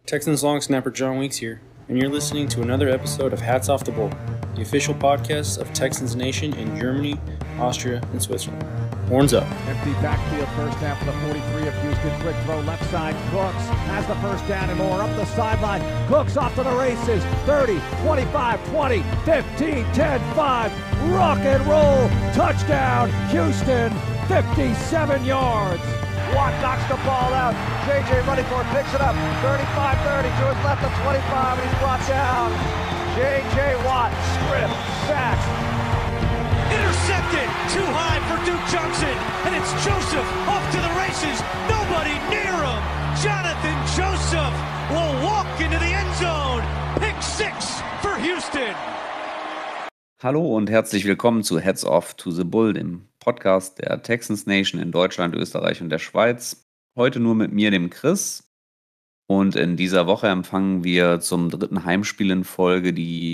Texans long snapper John Weeks here, and you're listening to another episode of Hats Off the Bowl, the official podcast of Texans Nation in Germany, Austria, and Switzerland. Horns up. Empty backfield, first half of the 43 of Houston. Quick throw left side. Cooks has the first down and more. Up the sideline. Cooks off to the races. 30, 25, 20, 15, 10, 5. Rock and roll. Touchdown. Houston. 57 yards. Watt knocks the ball out. JJ running for it. Picks it up. 35-30 to his left of 25. And he's brought down. JJ Watt. Strip. Sack. Intercepted, too high for Duke Johnson, and it's Joseph off to the races, nobody near him. Jonathan Joseph will walk into the end zone. Pick six for Houston. Hallo und herzlich willkommen zu Heads Off to the Bull, dem Podcast der Texans Nation in Deutschland, Österreich und der Schweiz. Heute nur mit mir, dem Chris. Und in dieser Woche empfangen wir zum dritten Heimspiel in Folge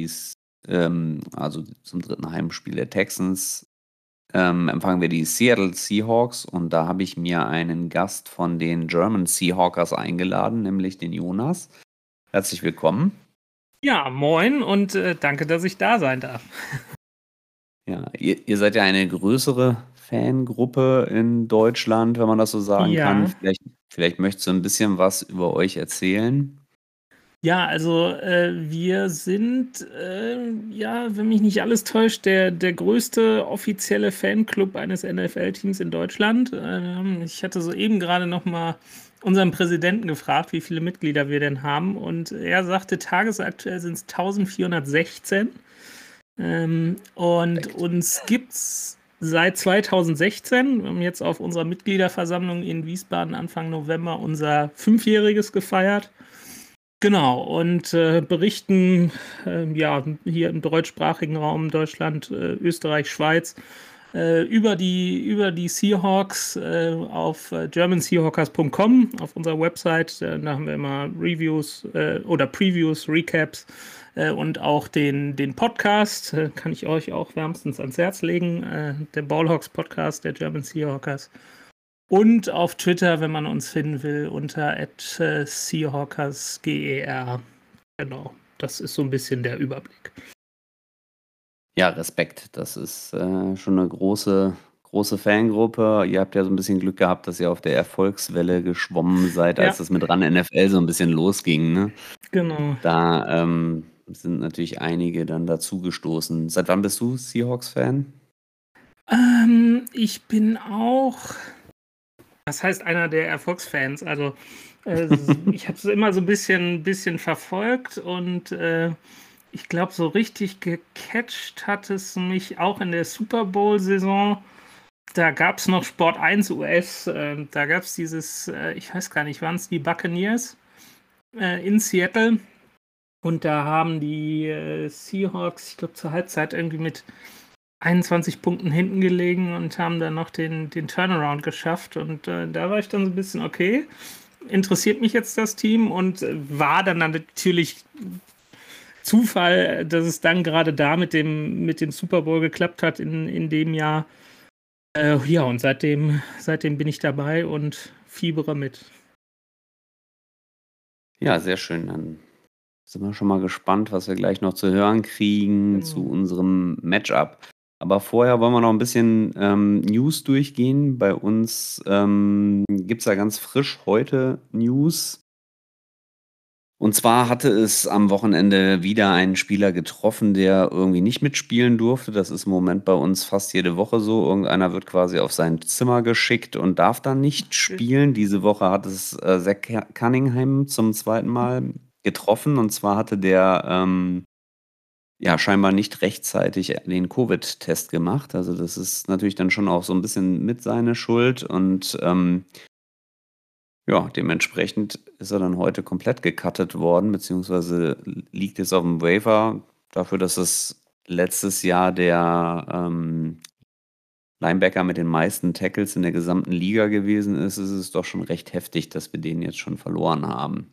zum dritten Heimspiel der Texans, empfangen wir die Seattle Seahawks und da habe ich mir einen Gast von den German Seahawkers eingeladen, nämlich den Jonas. Herzlich willkommen. Ja, moin und danke, dass ich da sein darf. Ja, ihr seid ja eine größere Fangruppe in Deutschland, wenn man das so sagen kann. Vielleicht möchtest du ein bisschen was über euch erzählen. Ja, also wir sind, wenn mich nicht alles täuscht, der größte offizielle Fanclub eines NFL-Teams in Deutschland. Ich hatte soeben gerade noch mal unseren Präsidenten gefragt, wie viele Mitglieder wir denn haben. Und er sagte, tagesaktuell sind es 1416. Und uns gibt es seit 2016. Wir haben jetzt auf unserer Mitgliederversammlung in Wiesbaden Anfang November unser 5-jähriges gefeiert. Genau, und berichten hier im deutschsprachigen Raum Deutschland, Österreich, Schweiz über die Seahawks auf germanseahawkers.com, auf unserer Website. Da haben wir immer Reviews oder Previews, Recaps und auch den Podcast, kann ich euch auch wärmstens ans Herz legen, der Ballhawks Podcast der German Seahawkers. Und auf Twitter, wenn man uns finden will, unter @seahawkersger. Genau, das ist so ein bisschen der Überblick. Ja, Respekt. Das ist schon eine große Fangruppe. Ihr habt ja so ein bisschen Glück gehabt, dass ihr auf der Erfolgswelle geschwommen seid, als das mit RAN NFL so ein bisschen losging. Ne? Genau. Da sind natürlich einige dann dazugestoßen. Seit wann bist du Seahawks-Fan? Ich bin auch... Das heißt, einer der Erfolgsfans. Also ich habe es immer so ein bisschen verfolgt und ich glaube, so richtig gecatcht hat es mich auch in der Super Bowl-Saison. Da gab es noch Sport 1 US. Da gab es dieses, ich weiß gar nicht, waren es die Buccaneers in Seattle. Und da haben die Seahawks, ich glaube, zur Halbzeit irgendwie mit 21 Punkten hinten gelegen und haben dann noch den Turnaround geschafft. Und da war ich dann so ein bisschen, okay, interessiert mich jetzt das Team? Und war dann natürlich Zufall, dass es dann gerade da mit dem Super Bowl geklappt hat in dem Jahr. Und seitdem bin ich dabei und fiebere mit. Ja, sehr schön. Dann sind wir schon mal gespannt, was wir gleich noch zu hören kriegen zu unserem Matchup. Aber vorher wollen wir noch ein bisschen News durchgehen. Bei uns gibt es ja ganz frisch heute News. Und zwar hatte es am Wochenende wieder einen Spieler getroffen, der irgendwie nicht mitspielen durfte. Das ist im Moment bei uns fast jede Woche so. Irgendeiner wird quasi auf sein Zimmer geschickt und darf dann nicht spielen. Diese Woche hat es Zach Cunningham zum zweiten Mal getroffen. Und zwar hatte der scheinbar nicht rechtzeitig den Covid-Test gemacht. Also das ist natürlich dann schon auch so ein bisschen mit seiner Schuld und dementsprechend ist er dann heute komplett gecuttet worden, beziehungsweise liegt jetzt auf dem Waiver. Dafür, dass es letztes Jahr der Linebacker mit den meisten Tackles in der gesamten Liga gewesen ist es doch schon recht heftig, dass wir den jetzt schon verloren haben.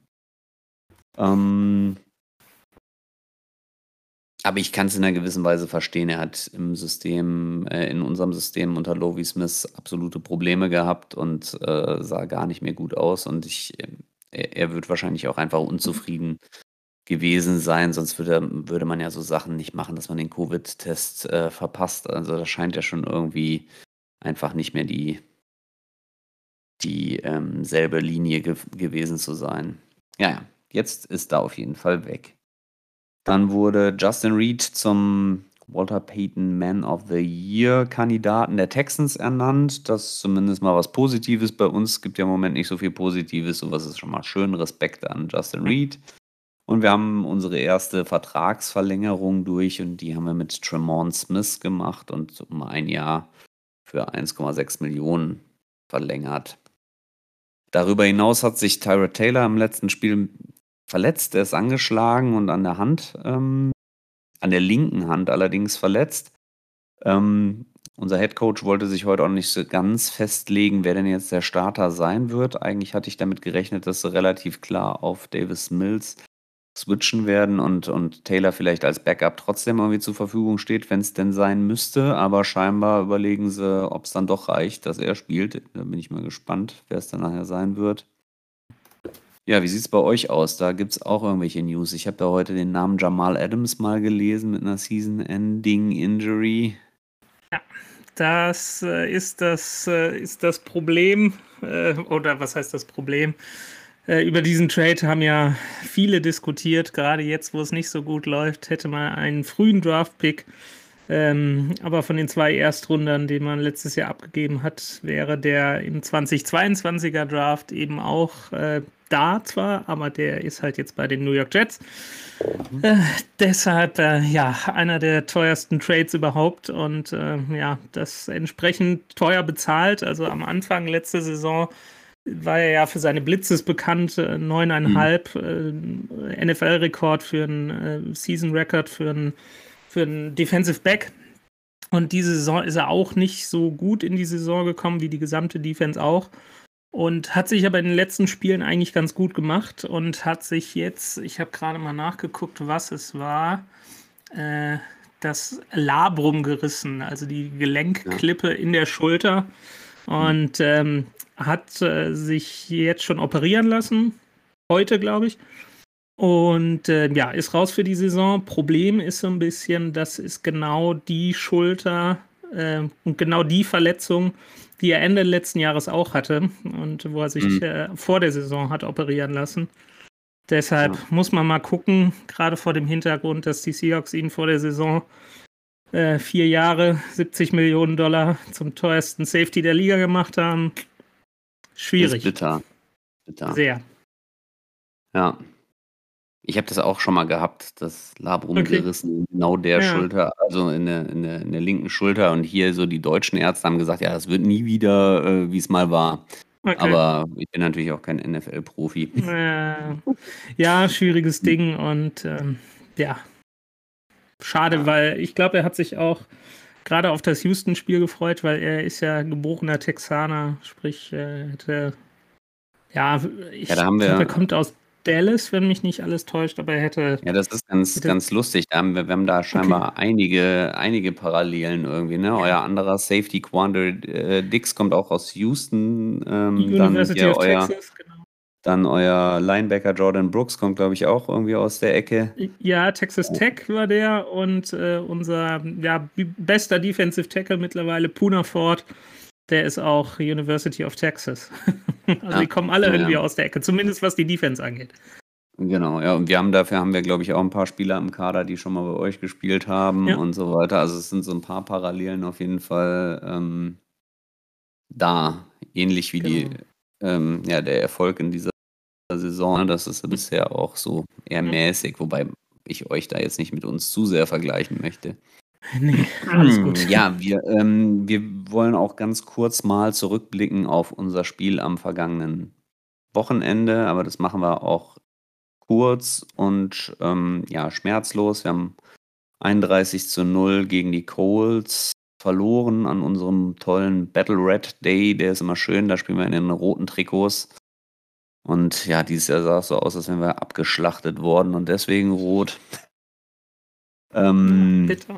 Aber ich kann es in einer gewissen Weise verstehen. Er hat in unserem System unter Lovie Smith absolute Probleme gehabt und sah gar nicht mehr gut aus. Und er wird wahrscheinlich auch einfach unzufrieden gewesen sein, sonst würde man ja so Sachen nicht machen, dass man den Covid-Test verpasst. Also das scheint ja schon irgendwie einfach nicht mehr die selbe Linie gewesen zu sein. Ja, jetzt ist da auf jeden Fall weg. Dann wurde Justin Reed zum Walter Payton Man of the Year Kandidaten der Texans ernannt. Das ist zumindest mal was Positives bei uns. Es gibt ja im Moment nicht so viel Positives. Sowas ist schon mal schön. Respekt an Justin Reed. Und wir haben unsere erste Vertragsverlängerung durch und die haben wir mit Tremont Smith gemacht und um ein Jahr für 1,6 Millionen verlängert. Darüber hinaus hat sich Tyrod Taylor im letzten Spiel verletzt. Er ist angeschlagen und an der Hand, an der linken Hand allerdings verletzt. Unser Headcoach wollte sich heute auch nicht so ganz festlegen, wer denn jetzt der Starter sein wird. Eigentlich hatte ich damit gerechnet, dass sie relativ klar auf Davis Mills switchen werden und Taylor vielleicht als Backup trotzdem irgendwie zur Verfügung steht, wenn es denn sein müsste. Aber scheinbar überlegen sie, ob es dann doch reicht, dass er spielt. Da bin ich mal gespannt, wer es dann nachher sein wird. Ja, wie sieht es bei euch aus? Da gibt es auch irgendwelche News. Ich habe da heute den Namen Jamal Adams mal gelesen mit einer Season-Ending-Injury. Ja, das ist das Problem. Oder was heißt das Problem? Über diesen Trade haben ja viele diskutiert. Gerade jetzt, wo es nicht so gut läuft, hätte man einen frühen Draft-Pick. Aber von den 2 Erstrundern, die man letztes Jahr abgegeben hat, wäre der im 2022er Draft eben auch da zwar, aber der ist halt jetzt bei den New York Jets. Deshalb, einer der teuersten Trades überhaupt und das entsprechend teuer bezahlt. Also am Anfang letzte Saison war er ja für seine Blitzes bekannt, 9,5 NFL-Rekord für einen Season-Record für einen Defensive Back. Und diese Saison ist er auch nicht so gut in die Saison gekommen, wie die gesamte Defense auch. Und hat sich aber in den letzten Spielen eigentlich ganz gut gemacht und hat sich jetzt, ich habe gerade mal nachgeguckt, was es war, das Labrum gerissen, also die Gelenkklippe in der Schulter. Und hat sich jetzt schon operieren lassen, heute glaube ich. Und ist raus für die Saison. Problem ist so ein bisschen, das ist genau die Schulter und genau die Verletzung, die er Ende letzten Jahres auch hatte und wo er sich vor der Saison hat operieren lassen. Deshalb muss man mal gucken, gerade vor dem Hintergrund, dass die Seahawks ihn vor der Saison 4 Jahre, $70 Millionen zum teuersten Safety der Liga gemacht haben. Schwierig. Das ist bitter. Sehr. Ja. Ich habe das auch schon mal gehabt, das Labrum gerissen, genau der Schulter, also in der linken Schulter. Und hier so die deutschen Ärzte haben gesagt, ja, das wird nie wieder, wie es mal war. Okay. Aber ich bin natürlich auch kein NFL-Profi. Ja, schwieriges Ding und schade, weil ich glaube, er hat sich auch gerade auf das Houston-Spiel gefreut, weil er ist ja geborener Texaner, sprich, er kommt aus Dallas, wenn mich nicht alles täuscht, aber er hätte... Ja, das ist ganz lustig. Wir haben da scheinbar einige Parallelen irgendwie, ne? Euer anderer Safety, Quandre Dix, kommt auch aus Houston. University of Texas, genau. Dann euer Linebacker Jordan Brooks kommt, glaube ich, auch irgendwie aus der Ecke. Ja, Texas Tech war der und unser bester Defensive Tackle mittlerweile, Poona Ford, der ist auch University of Texas. Also die kommen alle irgendwie aus der Ecke, zumindest was die Defense angeht. Genau, ja, und dafür haben wir, glaube ich, auch ein paar Spieler im Kader, die schon mal bei euch gespielt haben und so weiter. Also es sind so ein paar Parallelen auf jeden Fall da, ähnlich wie der Erfolg in dieser Saison. Das ist bisher auch so eher mäßig, wobei ich euch da jetzt nicht mit uns zu sehr vergleichen möchte. Nee, alles gut. Ja, wir wollen auch ganz kurz mal zurückblicken auf unser Spiel am vergangenen Wochenende, aber das machen wir auch kurz und schmerzlos. Wir haben 31-0 gegen die Colts verloren an unserem tollen Battle Red Day. Der ist immer schön, da spielen wir in den roten Trikots. Und ja, dieses Jahr sah es so aus, als wären wir abgeschlachtet worden und deswegen rot. Bitter.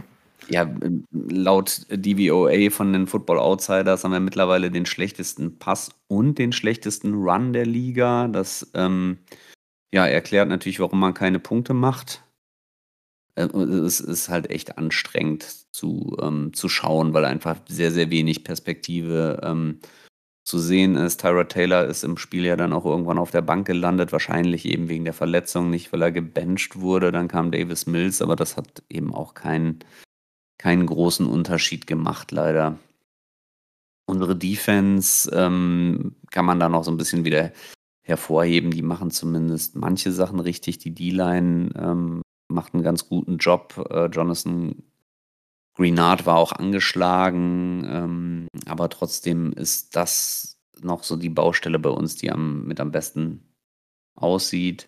Ja, laut DVOA von den Football Outsiders haben wir mittlerweile den schlechtesten Pass und den schlechtesten Run der Liga. Das erklärt natürlich, warum man keine Punkte macht. Es ist halt echt anstrengend zu schauen, weil einfach sehr, sehr wenig Perspektive zu sehen ist. Tyrod Taylor ist im Spiel ja dann auch irgendwann auf der Bank gelandet, wahrscheinlich eben wegen der Verletzung, nicht weil er gebencht wurde. Dann kam Davis Mills, aber das hat eben auch keinen großen Unterschied gemacht, leider. Unsere Defense kann man da noch so ein bisschen wieder hervorheben. Die machen zumindest manche Sachen richtig. Die D-Line macht einen ganz guten Job. Jonathan Greenard war auch angeschlagen, aber trotzdem ist das noch so die Baustelle bei uns, die mit am besten aussieht.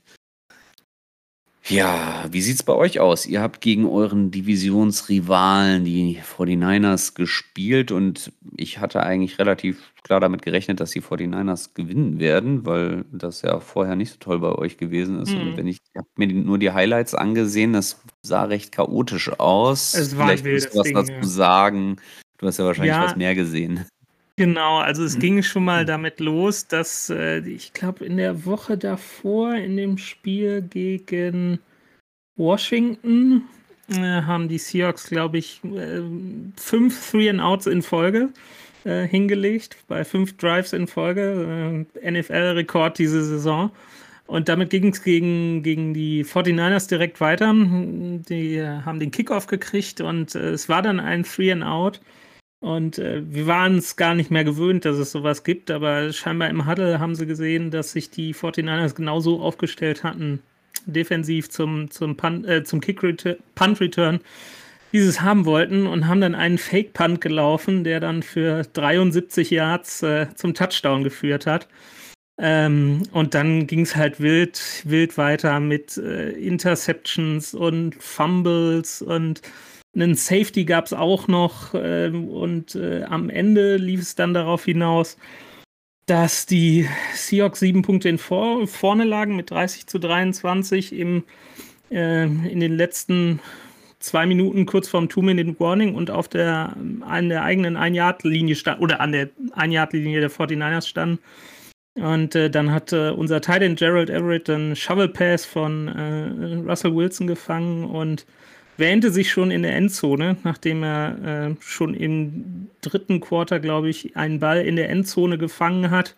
Ja, wie sieht's bei euch aus? Ihr habt gegen euren Divisionsrivalen, die 49ers, gespielt und ich hatte eigentlich relativ klar damit gerechnet, dass die 49ers gewinnen werden, weil das ja vorher nicht so toll bei euch gewesen ist. Und ich habe mir nur die Highlights angesehen, das sah recht chaotisch aus. Es war ein Vielleicht willst du wildes was Ding, dazu sagen. Du hast ja wahrscheinlich Ja. was mehr gesehen. Genau, also es ging schon mal damit los, dass ich glaube in der Woche davor in dem Spiel gegen Washington haben die Seahawks, glaube ich, 5 3-and-Outs in Folge hingelegt, bei 5 Drives in Folge, NFL-Rekord diese Saison. Und damit ging es gegen die 49ers direkt weiter. Die haben den Kickoff gekriegt und es war dann ein 3-and-Out. Und wir waren es gar nicht mehr gewöhnt, dass es sowas gibt, aber scheinbar im Huddle haben sie gesehen, dass sich die 49ers genauso aufgestellt hatten, defensiv zum Punt-Return, wie sie es haben wollten und haben dann einen Fake-Punt gelaufen, der dann für 73 Yards zum Touchdown geführt hat. Und dann ging es halt wild weiter mit Interceptions und Fumbles und einen Safety gab es auch noch und am Ende lief es dann darauf hinaus, dass die Seahawks 7 Punkte vorne lagen mit 30-23 in den letzten 2 Minuten kurz vorm 2-Minute Warning und an der eigenen 1-Yard-Linie stand oder an der 1-Yard-Linie der 49ers standen. Und dann hat unser Tight End Gerald Everett einen Shovel Pass von Russell Wilson gefangen und wähnte sich schon in der Endzone, nachdem er schon im 3. Quarter, glaube ich, einen Ball in der Endzone gefangen hat,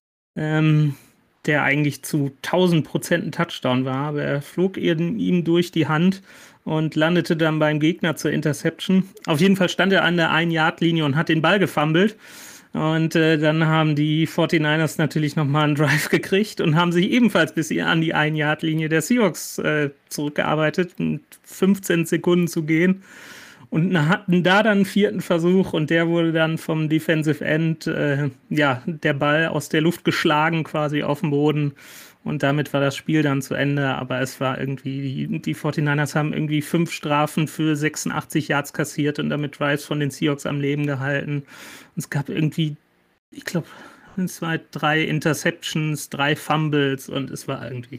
der eigentlich zu 1000% ein Touchdown war, aber er flog ihm durch die Hand und landete dann beim Gegner zur Interception. Auf jeden Fall stand er an der 1-Yard-Linie und hat den Ball gefummelt. Und dann haben die 49ers natürlich nochmal einen Drive gekriegt und haben sich ebenfalls bis an die 1-Yard-Linie der Seahawks zurückgearbeitet, mit 15 Sekunden zu gehen. Und hatten da dann einen 4. Versuch und der wurde dann vom Defensive End, der Ball aus der Luft geschlagen quasi auf den Boden. Und damit war das Spiel dann zu Ende. Aber es war irgendwie, die 49ers haben irgendwie 5 Strafen für 86 Yards kassiert und damit Drives von den Seahawks am Leben gehalten. Und es gab irgendwie, ich glaube, 3 Interceptions, 3 Fumbles und es war irgendwie,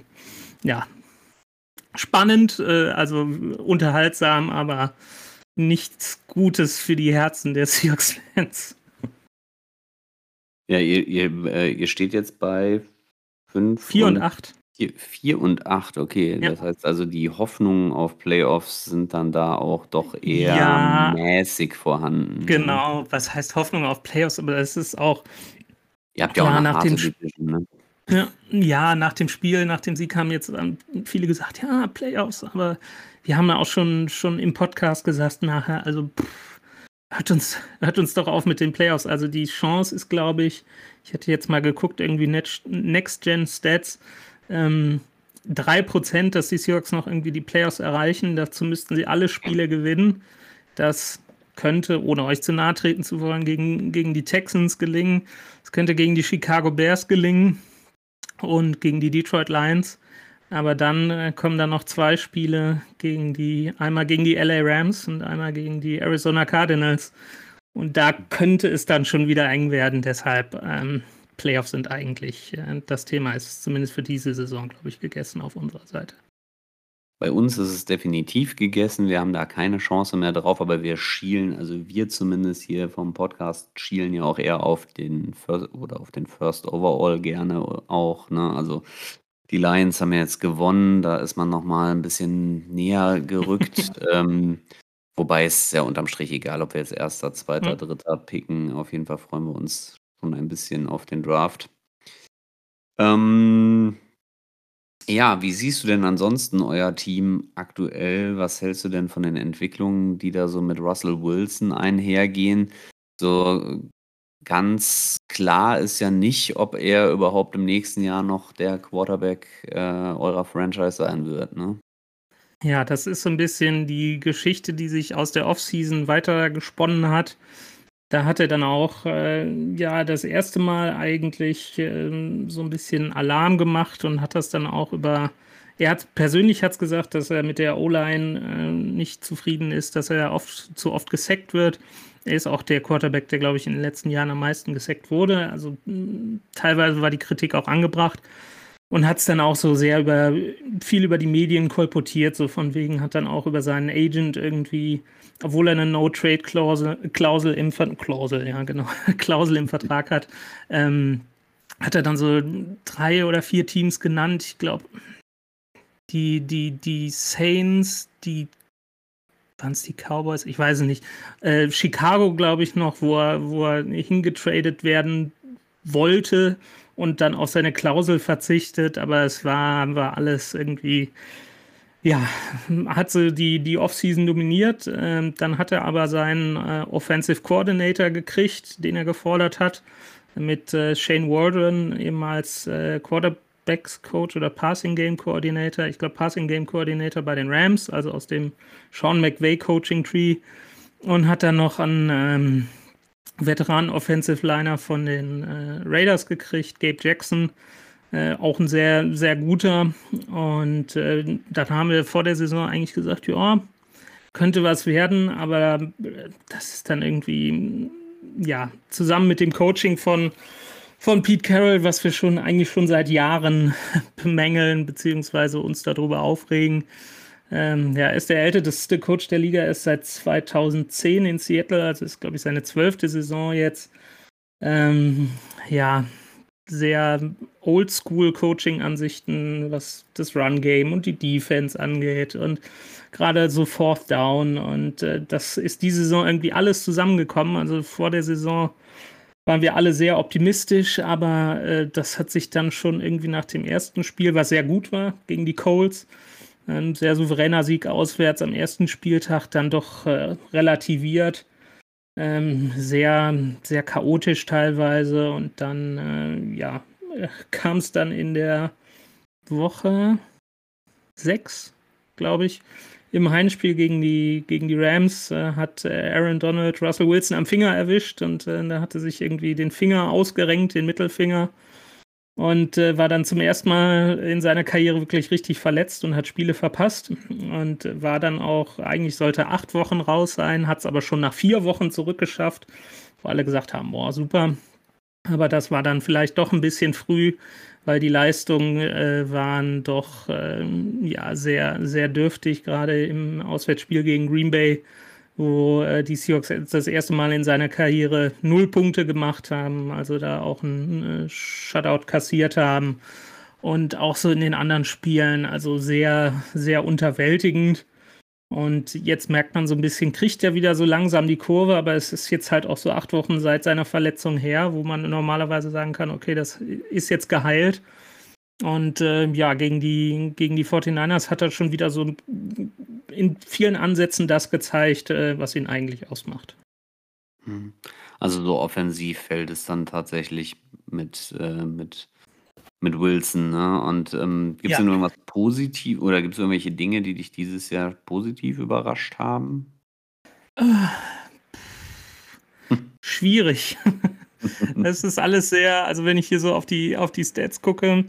spannend, also unterhaltsam, aber nichts Gutes für die Herzen der Seahawks-Fans. Ja, ihr steht jetzt bei 4 und 8. 4 und 8, okay. Ja. Das heißt also, die Hoffnungen auf Playoffs sind dann da auch doch eher mäßig vorhanden. Genau, was heißt Hoffnung auf Playoffs? Aber das ist auch. Ihr habt ja auch eine harte Division, ne? Ja, nach dem Spiel, nach dem Sieg haben jetzt viele gesagt, ja, Playoffs, aber wir haben ja auch schon im Podcast gesagt nachher, also hört uns doch auf mit den Playoffs. Also die Chance ist, glaube ich hätte jetzt mal geguckt, irgendwie Next-Gen-Stats, 3%, dass die Seahawks noch irgendwie die Playoffs erreichen. Dazu müssten sie alle Spiele gewinnen. Das könnte, ohne euch zu nahe treten zu wollen, gegen die Texans gelingen. Es könnte gegen die Chicago Bears gelingen und gegen die Detroit Lions. Aber dann kommen dann noch 2 Spiele einmal gegen die LA Rams und einmal gegen die Arizona Cardinals. Und da könnte es dann schon wieder eng werden. Deshalb Playoffs sind eigentlich, das Thema ist zumindest für diese Saison, glaube ich, gegessen auf unserer Seite. Bei uns ist es definitiv gegessen. Wir haben da keine Chance mehr drauf, aber wir schielen, also wir zumindest hier vom Podcast schielen ja auch eher auf den First Overall gerne auch, ne? Also die Lions haben ja jetzt gewonnen, da ist man nochmal ein bisschen näher gerückt. Wobei es ja unterm Strich egal, ob wir jetzt Erster, Zweiter, Dritter picken. Auf jeden Fall freuen wir uns schon ein bisschen auf den Draft. Ja, wie siehst du denn ansonsten euer Team aktuell? Was hältst du denn von den Entwicklungen, die da so mit Russell Wilson einhergehen? So ganz klar ist ja nicht, ob er überhaupt im nächsten Jahr noch der Quarterback eurer Franchise sein wird, ne? Ja, das ist so ein bisschen die Geschichte, die sich aus der Offseason weiter gesponnen hat. Da hat er dann auch das erste Mal eigentlich so ein bisschen Alarm gemacht und hat das dann auch persönlich hat's gesagt, dass er mit der O-Line nicht zufrieden ist, dass er zu oft gesackt wird. Er ist auch der Quarterback, der, glaube ich, in den letzten Jahren am meisten gesackt wurde. Also teilweise war die Kritik auch angebracht. Und hat es dann auch so viel über die Medien kolportiert, so von wegen, hat dann auch über seinen Agent irgendwie, obwohl er eine No-Trade-Klausel im Vertrag hat, hat er dann so 3 oder 4 Teams genannt. Ich glaube, die Saints, waren es die Cowboys? Ich weiß es nicht. Chicago, glaube ich, noch, wo er hingetradet werden wollte und dann auf seine Klausel verzichtet, aber es war alles irgendwie, ja, hat so die Offseason dominiert. Dann hat er aber seinen Offensive Coordinator gekriegt, den er gefordert hat, mit Shane Waldron eben als Quarterbacks Coach oder Passing Game Coordinator. Ich glaube, Passing Game Coordinator bei den Rams, also aus dem Sean McVay Coaching Tree, und hat dann noch an Veteran-Offensive-Liner von den Raiders gekriegt, Gabe Jackson, auch ein sehr, sehr guter. Und dann haben wir vor der Saison eigentlich gesagt, ja, könnte was werden, aber das ist dann irgendwie, ja, zusammen mit dem Coaching von Pete Carroll, was wir eigentlich schon seit Jahren bemängeln, beziehungsweise uns darüber aufregen. Er ist der älteste Coach der Liga, ist seit 2010 in Seattle, also ist, glaube ich, seine 12. Saison jetzt. Sehr Oldschool-Coaching-Ansichten, was das Run-Game und die Defense angeht und gerade so Fourth Down, und das ist diese Saison irgendwie alles zusammengekommen. Also vor der Saison waren wir alle sehr optimistisch, aber das hat sich dann schon irgendwie nach dem ersten Spiel, was sehr gut war, gegen die Colts, ein sehr souveräner Sieg auswärts am ersten Spieltag, dann doch relativiert. Sehr, sehr chaotisch teilweise. Und dann, kam es dann in der Woche 6, glaube ich, im Heimspiel gegen die Rams, hat Aaron Donald Russell Wilson am Finger erwischt, und da hatte sich irgendwie den Finger ausgerenkt, den Mittelfinger. Und war dann zum ersten Mal in seiner Karriere wirklich richtig verletzt und hat Spiele verpasst und war dann auch, eigentlich sollte 8 Wochen raus sein, hat es aber schon nach 4 Wochen zurückgeschafft, wo alle gesagt haben, boah, super. Aber das war dann vielleicht doch ein bisschen früh, weil die Leistungen waren doch sehr, sehr dürftig, gerade im Auswärtsspiel gegen Green Bay, wo die Seahawks das erste Mal in seiner Karriere 0 Punkte gemacht haben, also da auch einen Shutout kassiert haben, und auch so in den anderen Spielen, also sehr, sehr unterwältigend. Und jetzt merkt man so ein bisschen, kriegt er wieder so langsam die Kurve, aber es ist jetzt halt auch so 8 Wochen seit seiner Verletzung her, wo man normalerweise sagen kann, okay, das ist jetzt geheilt. Und gegen die 49ers hat er schon wieder so in vielen Ansätzen das gezeigt, was ihn eigentlich ausmacht. Also so offensiv fällt es dann tatsächlich mit Wilson, ne? Und gibt es denn irgendwas positiv oder gibt es irgendwelche Dinge, die dich dieses Jahr positiv überrascht haben? Schwierig. Das ist alles sehr, also wenn ich hier so auf die Stats gucke,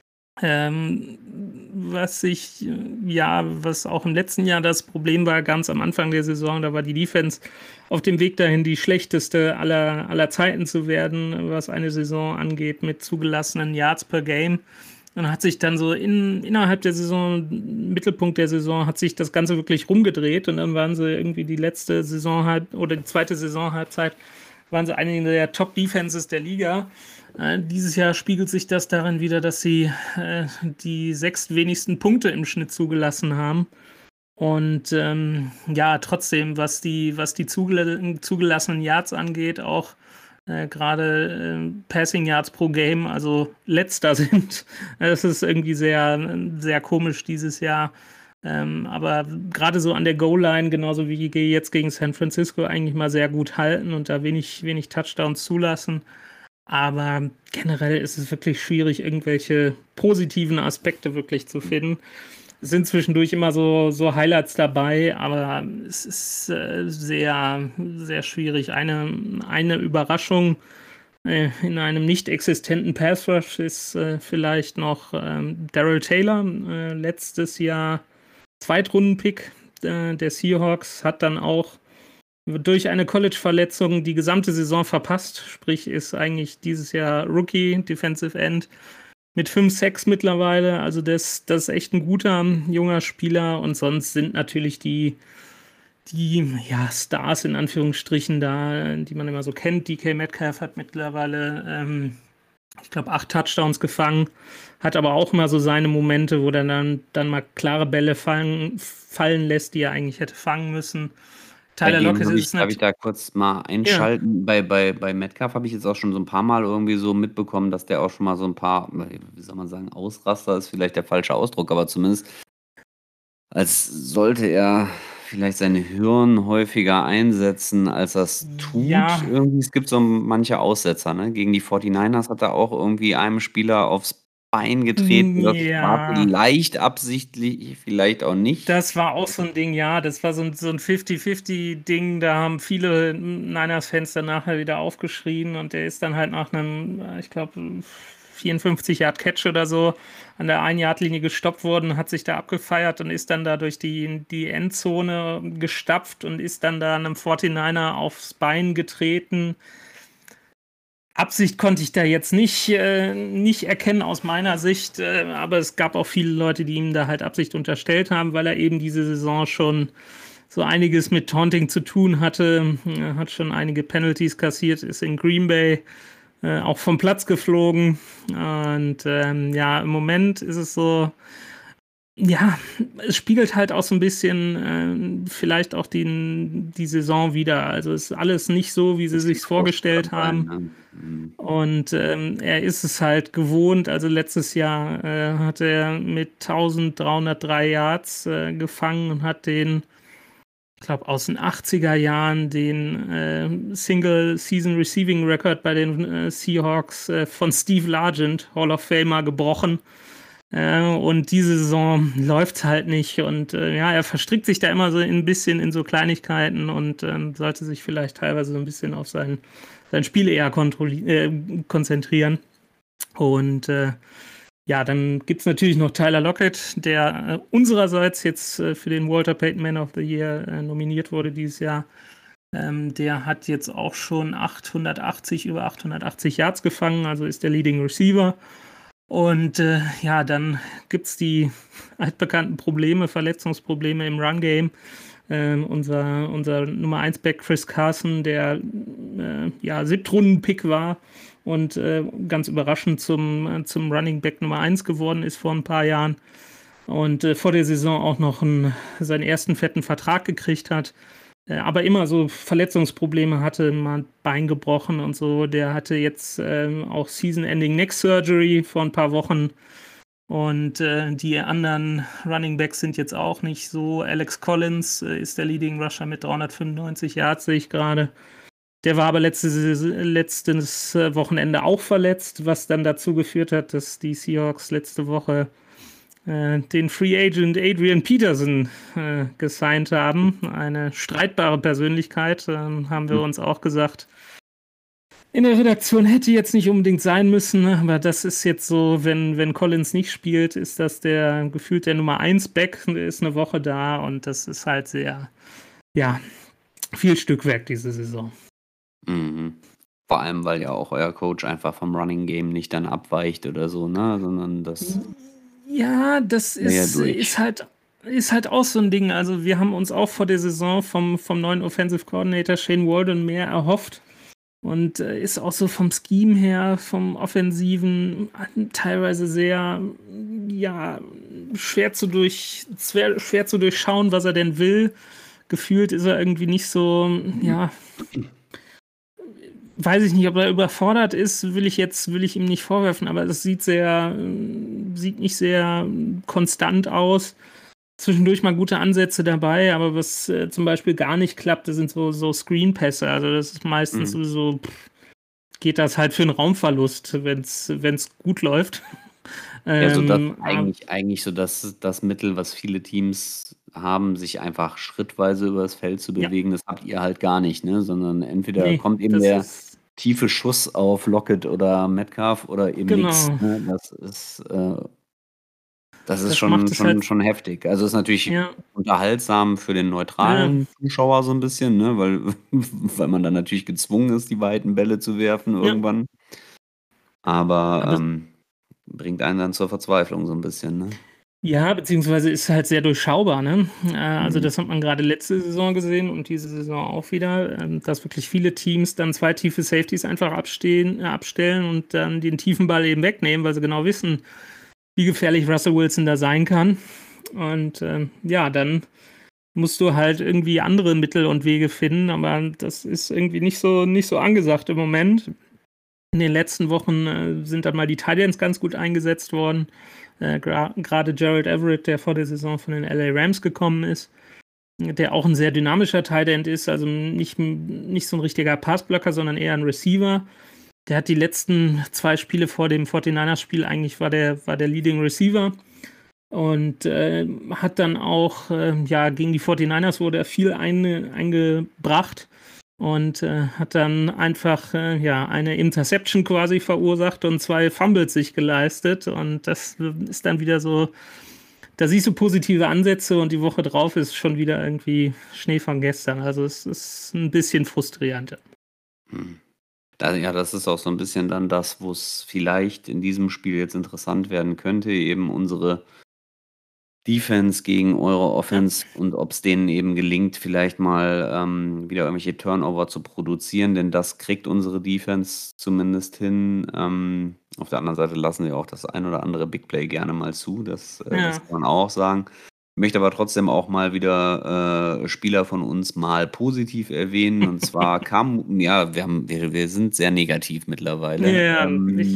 was auch im letzten Jahr das Problem war, ganz am Anfang der Saison, da war die Defense auf dem Weg dahin, die schlechteste aller Zeiten zu werden, was eine Saison angeht, mit zugelassenen Yards per Game. Und hat sich dann so innerhalb der Saison, Mittelpunkt der Saison, hat sich das Ganze wirklich rumgedreht. Und dann waren sie irgendwie die letzte Saison oder die zweite Saisonhalbzeit, waren sie eine der Top-Defenses der Liga. Dieses Jahr spiegelt sich das darin wieder, dass sie die 6 wenigsten Punkte im Schnitt zugelassen haben. Und trotzdem, was die zugelassenen Yards angeht, auch gerade Passing Yards pro Game, also letzter sind. Das ist irgendwie sehr, sehr komisch dieses Jahr. Aber gerade so an der Goal-Line, genauso wie jetzt gegen San Francisco, eigentlich mal sehr gut halten und da wenig Touchdowns zulassen. Aber generell ist es wirklich schwierig, irgendwelche positiven Aspekte wirklich zu finden. Es sind zwischendurch immer so Highlights dabei, aber es ist sehr, sehr schwierig. Eine Überraschung in einem nicht existenten Pass Rush ist vielleicht noch Darrell Taylor, letztes Jahr Zweitrunden-Pick der Seahawks, hat dann auch durch eine College-Verletzung die gesamte Saison verpasst. Sprich, ist eigentlich dieses Jahr Rookie, Defensive End, mit 5 Sacks mittlerweile. Also das ist echt ein guter junger Spieler. Und sonst sind natürlich die Stars in Anführungsstrichen da, die man immer so kennt. DK Metcalf hat mittlerweile, ich glaube, 8 Touchdowns gefangen, hat aber auch immer so seine Momente, wo er dann mal klare Bälle fallen lässt, die er eigentlich hätte fangen müssen. Tyler Lockett ist Darf ich da kurz mal einschalten? Ja. Bei Metcalf habe ich jetzt auch schon so ein paar Mal irgendwie so mitbekommen, dass der auch schon mal so ein paar, wie soll man sagen, Ausraster ist vielleicht der falsche Ausdruck, aber zumindest als sollte er vielleicht sein Hirn häufiger einsetzen, als er es tut. Ja. Irgendwie, es gibt so manche Aussetzer, ne? Gegen die 49ers hat er auch irgendwie einem Spieler aufs Bein getreten. Das war vielleicht absichtlich, vielleicht auch nicht. Das war auch so ein Ding, ja. Das war so ein 50-50-Ding. Da haben viele Niners-Fans dann nachher wieder aufgeschrien und der ist dann halt nach einem, ich glaube, 54-Yard-Catch oder so an der 1-Yard-Linie gestoppt worden, hat sich da abgefeiert und ist dann da durch die Endzone gestapft und ist dann da einem 49er aufs Bein getreten. Absicht konnte ich da jetzt nicht erkennen aus meiner Sicht, aber es gab auch viele Leute, die ihm da halt Absicht unterstellt haben, weil er eben diese Saison schon so einiges mit Taunting zu tun hatte. Er hat schon einige Penalties kassiert, ist in Green Bay auch vom Platz geflogen. Und im Moment ist es so, ja, es spiegelt halt auch so ein bisschen vielleicht auch die Saison wieder. Also es ist alles nicht so, wie sie sich vorgestellt haben. Und er ist es halt gewohnt. Also letztes Jahr hat er mit 1303 Yards gefangen und hat den, ich glaube, aus den 80er Jahren den Single-Season Receiving Record bei den Seahawks von Steve Largent, Hall of Famer, gebrochen. Und diese Saison läuft halt nicht und er verstrickt sich da immer so ein bisschen in so Kleinigkeiten und sollte sich vielleicht teilweise so ein bisschen auf sein Spiel eher konzentrieren. Und dann gibt es natürlich noch Tyler Lockett, der unsererseits jetzt für den Walter Payton Man of the Year nominiert wurde dieses Jahr. Der hat jetzt auch schon über 880 Yards gefangen, also ist der Leading Receiver. Und dann gibt es die altbekannten Verletzungsprobleme im Run-Game. Unser Nummer 1-Back Chris Carson, der 7-Runden-Pick war und ganz überraschend zum Running Back Nummer 1 geworden ist vor ein paar Jahren und vor der Saison auch noch seinen ersten fetten Vertrag gekriegt hat. Aber immer so Verletzungsprobleme hatte, mal Bein gebrochen und so. Der hatte jetzt auch Season-Ending Neck Surgery vor ein paar Wochen. Und die anderen Running Backs sind jetzt auch nicht so. Alex Collins ist der Leading Rusher mit 395 Yards, sehe ich gerade. Der war aber letztes Wochenende auch verletzt, was dann dazu geführt hat, dass die Seahawks letzte Woche den Free Agent Adrian Peterson gesigned haben. Eine streitbare Persönlichkeit, haben wir uns auch gesagt. In der Redaktion hätte jetzt nicht unbedingt sein müssen, aber das ist jetzt so, wenn Collins nicht spielt, ist das gefühlt der Nummer 1 Back, der ist eine Woche da und das ist halt sehr, viel Stückwerk diese Saison. Mhm. Vor allem, weil ja auch euer Coach einfach vom Running Game nicht dann abweicht oder so, ne? Sondern das Ja, das ja ist, durch. ist halt auch so ein Ding. Also wir haben uns auch vor der Saison vom neuen Offensive Coordinator Shane Waldron mehr erhofft. Und ist auch so vom Scheme her, vom Offensiven, teilweise sehr, ja, schwer zu durchschauen, was er denn will. Gefühlt ist er irgendwie nicht so, ja, weiß ich nicht, ob er überfordert ist, will ich ihm nicht vorwerfen, aber es sieht nicht sehr konstant aus. Zwischendurch mal gute Ansätze dabei, aber was zum Beispiel gar nicht klappt, das sind so Screenpässe. Also das ist meistens sowieso, geht das halt für einen Raumverlust, wenn's gut läuft. Ja, so das Aber- eigentlich so das Mittel, was viele Teams haben, sich einfach schrittweise über das Feld zu Ja. bewegen, das habt ihr halt gar nicht, ne? Sondern entweder nee, kommt eben das der ist tiefe Schuss auf Lockett oder Metcalf oder eben Genau. nix, ne? Das ist Das macht es halt- schon heftig. Also ist natürlich ja, unterhaltsam für den neutralen Zuschauer so ein bisschen, ne? Weil man dann natürlich gezwungen ist, die weiten Bälle zu werfen irgendwann. Aber Aber- bringt einen dann zur Verzweiflung so ein bisschen, ne? ja, beziehungsweise ist halt sehr durchschaubar, ne? Also Mhm. das hat man gerade letzte Saison gesehen und diese Saison auch wieder, dass wirklich viele Teams dann 2 tiefe Safeties einfach abstellen und dann den tiefen Ball eben wegnehmen, weil sie genau wissen, wie gefährlich Russell Wilson da sein kann. Und ja, dann musst du halt irgendwie andere Mittel und Wege finden, aber das ist irgendwie nicht so angesagt im Moment. In den letzten Wochen sind dann mal die Tight Ends ganz gut eingesetzt worden. Gerade Gerald Everett, der vor der Saison von den LA Rams gekommen ist, der auch ein sehr dynamischer Tight End ist, also nicht so ein richtiger Passblocker, sondern eher ein Receiver. Der hat die letzten 2 Spiele vor dem 49ers-Spiel eigentlich war der Leading Receiver und hat dann auch gegen die 49ers wurde er viel eingebracht und hat dann einfach eine Interception quasi verursacht und 2 Fumbles sich geleistet und das ist dann wieder so, da siehst du positive Ansätze und die Woche drauf ist schon wieder irgendwie Schnee von gestern, also es ist ein bisschen frustrierend. Das ist auch so ein bisschen dann das, wo es vielleicht in diesem Spiel jetzt interessant werden könnte, eben unsere Defense gegen eure Offense und ob es denen eben gelingt, vielleicht mal wieder irgendwelche Turnover zu produzieren, denn das kriegt unsere Defense zumindest hin. Auf der anderen Seite lassen wir auch das ein oder andere Big Play gerne mal zu, das kann man auch sagen. Ich möchte aber trotzdem auch mal wieder Spieler von uns mal positiv erwähnen. Und zwar wir sind sehr negativ mittlerweile. Ja,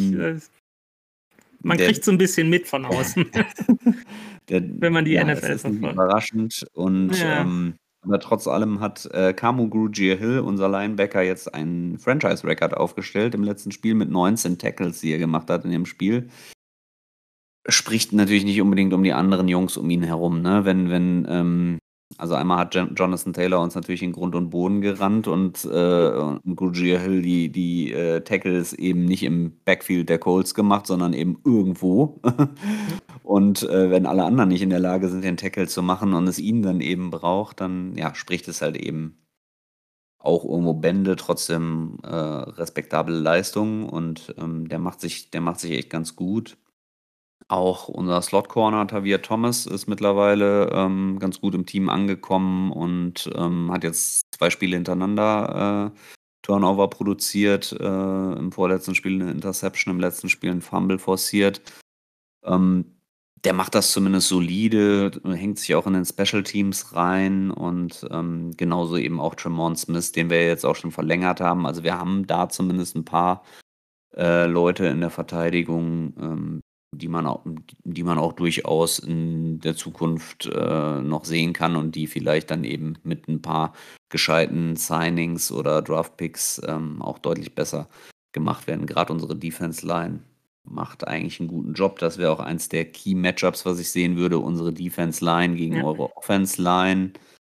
man kriegt so ein bisschen mit von außen, wenn man die NFL es ist nicht verfolgt. überraschend. Und aber trotz allem hat Kamu Grugier-Hill, unser Linebacker, jetzt einen Franchise-Record aufgestellt im letzten Spiel mit 19 Tackles, die er gemacht hat in dem Spiel. Spricht natürlich nicht unbedingt um die anderen Jungs um ihn herum, ne? Also einmal hat Jonathan Taylor uns natürlich in Grund und Boden gerannt und Grugier Hill die Tackles eben nicht im Backfield der Colts gemacht, sondern eben irgendwo. Und wenn alle anderen nicht in der Lage sind, den Tackle zu machen und es ihn dann eben braucht, dann spricht es halt eben auch irgendwo Bände, trotzdem respektable Leistung und der macht sich echt ganz gut. Auch unser Slot-Corner Tavia Thomas ist mittlerweile ganz gut im Team angekommen und hat jetzt 2 Spiele hintereinander Turnover produziert. Im vorletzten Spiel eine Interception, im letzten Spiel ein Fumble forciert. Der macht das zumindest solide, hängt sich auch in den Special Teams rein und genauso eben auch Tremont Smith, den wir jetzt auch schon verlängert haben. Also wir haben da zumindest ein paar Leute in der Verteidigung, die man auch durchaus in der Zukunft noch sehen kann und die vielleicht dann eben mit ein paar gescheiten Signings oder Draftpicks auch deutlich besser gemacht werden. Gerade unsere Defense Line macht eigentlich einen guten Job. Das wäre auch eins der Key Matchups, was ich sehen würde, unsere Defense Line gegen eure Offense Line.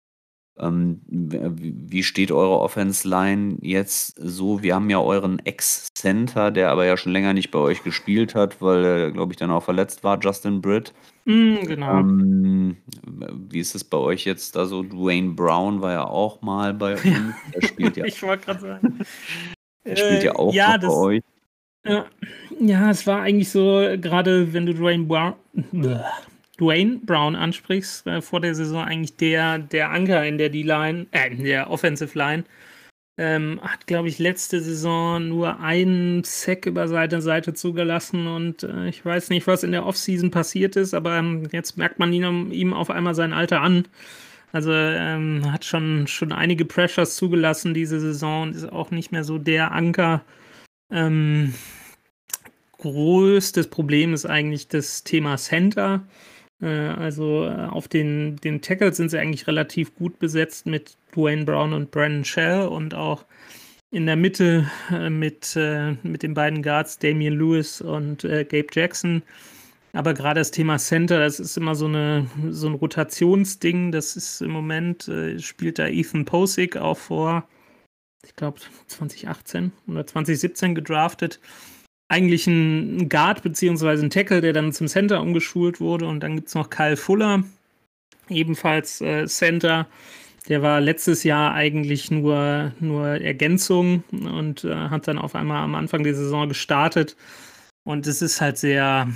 Wie steht eure Offense Line jetzt so? Wir haben ja euren Ex-Center, der aber ja schon länger nicht bei euch gespielt hat, weil er, glaube ich, dann auch verletzt war, Justin Britt. Genau. Wie ist es bei euch jetzt? Also Dwayne Brown war ja auch mal bei uns. Der spielt ja. Ich wollte gerade sagen. Spielt ja auch noch bei euch. Ja, es war eigentlich so, gerade wenn du Dwayne Brown ansprichst, vor der Saison eigentlich der Anker in der D-Line, in der Offensive Line. Hat, glaube ich, letzte Saison nur einen Sack über seine Seite zugelassen und ich weiß nicht, was in der Offseason passiert ist, aber jetzt merkt man ihm auf einmal sein Alter an. Also hat schon einige Pressures zugelassen diese Saison und ist auch nicht mehr so der Anker. Größtes Problem ist eigentlich das Thema Center. Also auf den Tackles sind sie eigentlich relativ gut besetzt mit Dwayne Brown und Brandon Shell und auch in der Mitte mit den beiden Guards Damian Lewis und Gabe Jackson. Aber gerade das Thema Center, das ist immer so ein Rotationsding. Das ist im Moment, spielt da Ethan Posick auch vor, ich glaube 2018 oder 2017 gedraftet. Eigentlich ein Guard bzw. ein Tackle, der dann zum Center umgeschult wurde. Und dann gibt es noch Kyle Fuller, ebenfalls Center. Der war letztes Jahr eigentlich nur Ergänzung und hat dann auf einmal am Anfang der Saison gestartet. Und es ist halt sehr,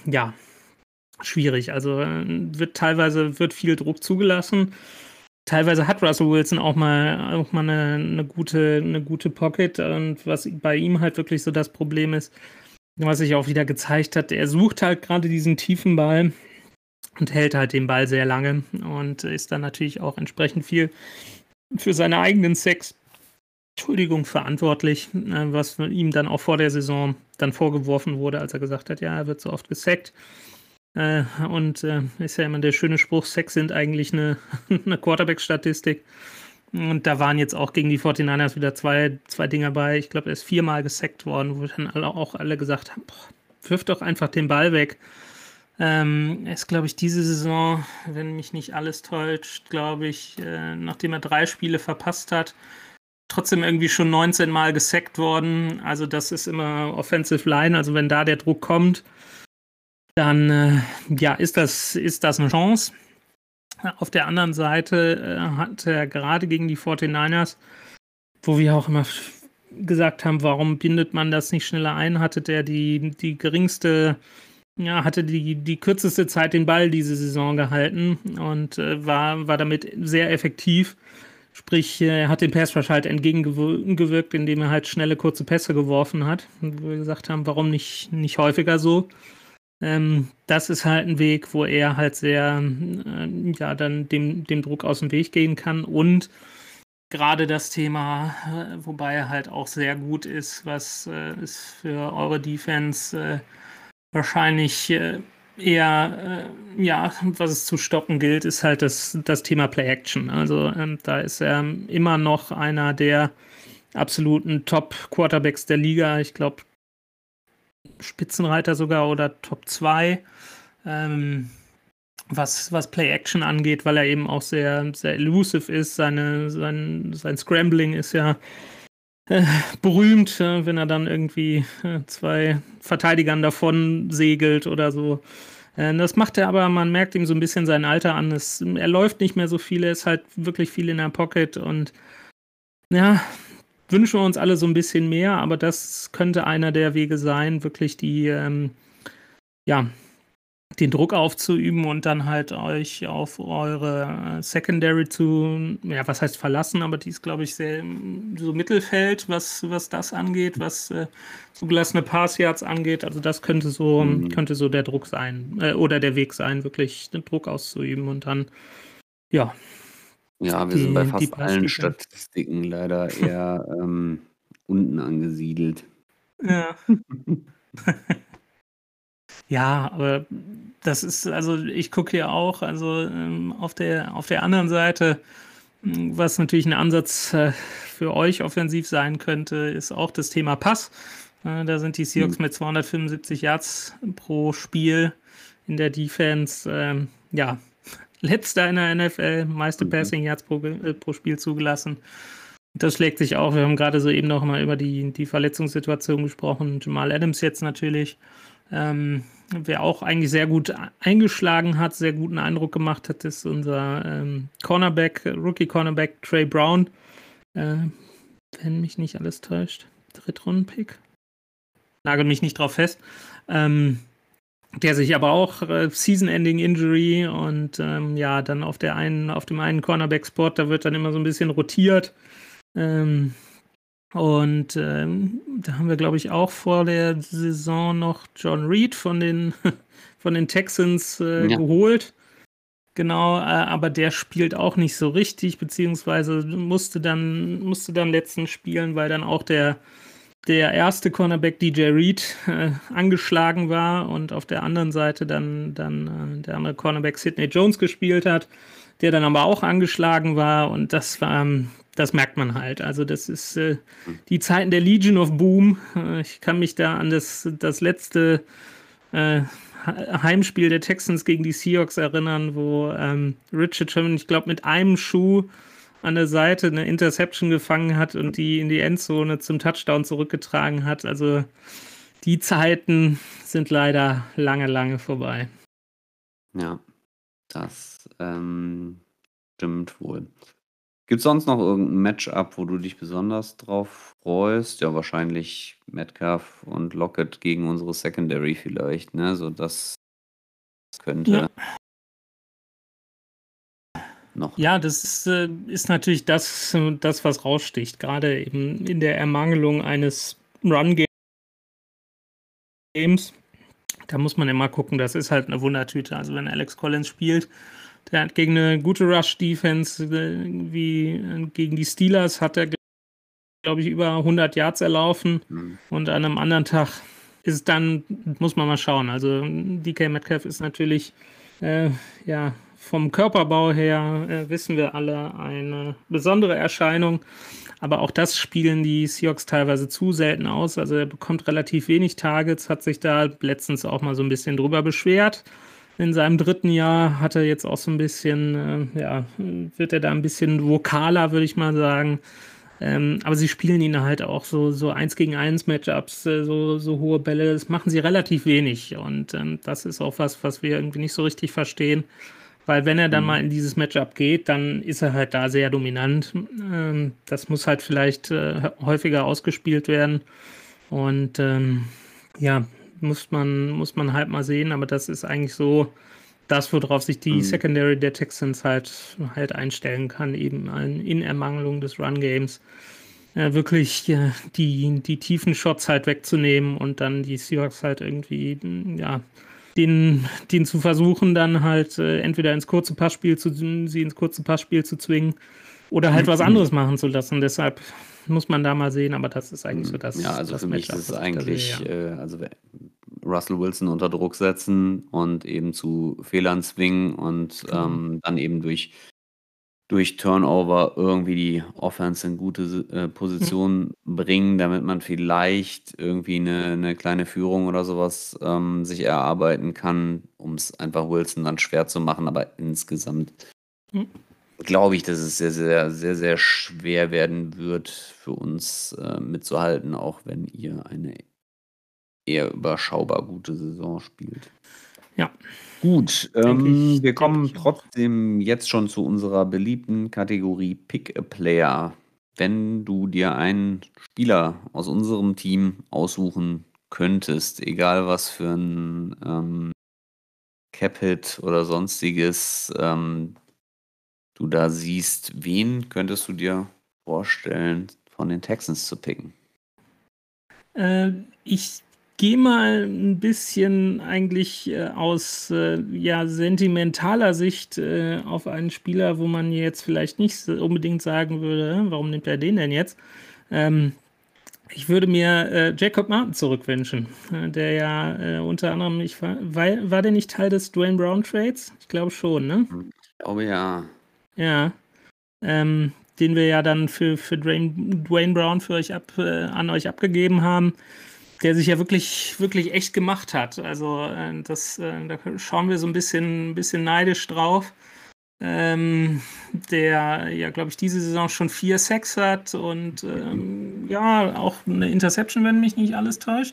schwierig. Also wird viel Druck zugelassen. Teilweise hat Russell Wilson auch mal eine gute Pocket, und was bei ihm halt wirklich so das Problem ist, was sich auch wieder gezeigt hat, er sucht halt gerade diesen tiefen Ball und hält halt den Ball sehr lange und ist dann natürlich auch entsprechend viel für seine eigenen Sacks verantwortlich, was ihm dann auch vor der Saison dann vorgeworfen wurde, als er gesagt hat, ja, er wird so oft gesackt. Und ist ja immer der schöne Spruch, Sacks sind eigentlich eine Quarterback-Statistik. Und da waren jetzt auch gegen die 49ers wieder zwei Dinger bei. Ich glaube, er ist 4-mal gesackt worden, wo dann alle gesagt haben, wirf doch einfach den Ball weg. Er ist, glaube ich, diese Saison, wenn mich nicht alles täuscht, glaube ich, nachdem er 3 Spiele verpasst hat, trotzdem irgendwie schon 19 Mal gesackt worden. Also das ist immer Offensive Line. Also wenn da der Druck kommt, dann ist das eine Chance. Auf der anderen Seite hat er gerade gegen die 49ers, wo wir auch immer gesagt haben, warum bindet man das nicht schneller ein, hatte der die kürzeste Zeit den Ball diese Saison gehalten und war damit sehr effektiv. Sprich, er hat den Pass-Rush halt entgegengewirkt, indem er halt schnelle, kurze Pässe geworfen hat. Und wo wir gesagt haben, warum nicht häufiger so? Das ist halt ein Weg, wo er halt sehr, dann dem Druck aus dem Weg gehen kann. Und gerade das Thema, wobei er halt auch sehr gut ist, was ist für eure Defense wahrscheinlich was es zu stoppen gilt, ist halt das Thema Play-Action. Also da ist er immer noch einer der absoluten Top-Quarterbacks der Liga. Ich glaube, Spitzenreiter sogar oder Top 2, was Play-Action angeht, weil er eben auch sehr, sehr elusive ist. Sein Scrambling ist ja berühmt, wenn er dann irgendwie 2 Verteidigern davon segelt oder so. Das macht er aber, man merkt ihm so ein bisschen sein Alter an. Er läuft nicht mehr so viel, er ist halt wirklich viel in der Pocket und ja, wünschen wir uns alle so ein bisschen mehr, aber das könnte einer der Wege sein, wirklich den Druck aufzuüben und dann halt euch auf eure Secondary was heißt verlassen, aber die ist, glaube ich, sehr so Mittelfeld, was das angeht, was zugelassene Pass-Yards angeht. Also das könnte so der Druck sein, oder der Weg sein, wirklich den Druck auszuüben und dann, ja. Ja, wir sind bei fast allen Statistiken leider eher unten angesiedelt. Ja. Ja, aber das ist, also ich gucke ja auch, also auf der anderen Seite, was natürlich ein Ansatz für euch offensiv sein könnte, ist auch das Thema Pass. Da sind die Seahawks mit 275 Yards pro Spiel in der Defense, letzter in der NFL, meiste Passing Yards pro Spiel zugelassen. Das schlägt sich auch, wir haben gerade soeben noch mal über die Verletzungssituation gesprochen, Jamal Adams jetzt natürlich, wer auch eigentlich sehr gut eingeschlagen hat, sehr guten Eindruck gemacht hat, ist unser Rookie-Cornerback Trey Brown, wenn mich nicht alles täuscht. Drittrunden-Pick. Nagel mich nicht drauf fest. Der sich aber auch Season-Ending-Injury und dann auf dem einen Cornerback-Spot, da wird dann immer so ein bisschen rotiert. Da haben wir, glaube ich, auch vor der Saison noch John Reed von den Texans geholt. Genau, aber der spielt auch nicht so richtig, beziehungsweise musste dann letztens spielen, weil dann auch der erste Cornerback DJ Reed angeschlagen war und auf der anderen Seite dann der andere Cornerback Sidney Jones gespielt hat, der dann aber auch angeschlagen war und das merkt man halt. Also das ist die Zeiten der Legion of Boom. Ich kann mich da an das letzte Heimspiel der Texans gegen die Seahawks erinnern, wo Richard Sherman, ich glaube, mit einem Schuh an der Seite eine Interception gefangen hat und die in die Endzone zum Touchdown zurückgetragen hat. Also die Zeiten sind leider lange, lange vorbei. Ja, das stimmt wohl. Gibt es sonst noch irgendein Matchup, wo du dich besonders drauf freust? Ja, wahrscheinlich Metcalf und Lockett gegen unsere Secondary vielleicht, ne? So das könnte noch. Ja, das ist natürlich das, was raussticht, gerade eben in der Ermangelung eines Run-Games. Da muss man immer gucken, das ist halt eine Wundertüte. Also wenn Alex Collins spielt, der hat gegen eine gute Rush-Defense wie gegen die Steelers hat er, glaube ich, über 100 Yards erlaufen und an einem anderen Tag ist dann, muss man mal schauen. Also DK Metcalf ist natürlich vom Körperbau her, wissen wir alle, eine besondere Erscheinung. Aber auch das spielen die Seahawks teilweise zu selten aus. Also er bekommt relativ wenig Targets, hat sich da letztens auch mal so ein bisschen drüber beschwert. In seinem 3. Jahr hat er jetzt auch so ein bisschen, wird er da ein bisschen vokaler, würde ich mal sagen. Aber sie spielen ihn halt auch so 1-gegen-1 Matchups, so hohe Bälle, das machen sie relativ wenig. Und das ist auch was wir irgendwie nicht so richtig verstehen. Weil wenn er dann mal in dieses Matchup geht, dann ist er halt da sehr dominant. Das muss halt vielleicht häufiger ausgespielt werden. Und muss man halt mal sehen. Aber das ist eigentlich so das, worauf sich die Secondary der Texans halt einstellen kann, eben in Ermangelung des Run-Games. Wirklich die tiefen Shots halt wegzunehmen und dann die Seahawks halt irgendwie, den zu versuchen, dann halt entweder sie ins kurze Passspiel zu zwingen oder halt was anderes machen zu lassen. Deshalb muss man da mal sehen, aber das ist eigentlich so das. Ja, also das für mich Matchup, ist es eigentlich, Russell Wilson unter Druck setzen und eben zu Fehlern zwingen und dann eben durch Turnover irgendwie die Offense in gute Position bringen, damit man vielleicht irgendwie eine kleine Führung oder sowas sich erarbeiten kann, um es einfach Wilson dann schwer zu machen. Aber insgesamt glaube ich, dass es sehr, sehr, sehr, sehr schwer werden wird für uns mitzuhalten, auch wenn ihr eine eher überschaubar gute Saison spielt. Ja. Gut, wir kommen trotzdem jetzt schon zu unserer beliebten Kategorie Pick a Player. Wenn du dir einen Spieler aus unserem Team aussuchen könntest, egal was für ein Cap-Hit oder sonstiges du da siehst, wen könntest du dir vorstellen, von den Texans zu picken? Ich gehe mal ein bisschen eigentlich aus sentimentaler Sicht auf einen Spieler, wo man jetzt vielleicht nicht unbedingt sagen würde, warum nimmt er den denn jetzt? Ich würde mir Jacob Martin zurückwünschen, der ja unter anderem, war der nicht Teil des Dwayne Brown Trades? Ich glaube schon, ne? Ich glaube ja. Ja, den wir ja dann für Dwayne Brown an euch abgegeben haben, der sich ja wirklich, wirklich echt gemacht hat. Also da schauen wir so ein bisschen neidisch drauf. Der ja, glaube ich, diese Saison schon 4 Sacks hat und auch eine Interception, wenn mich nicht alles täuscht.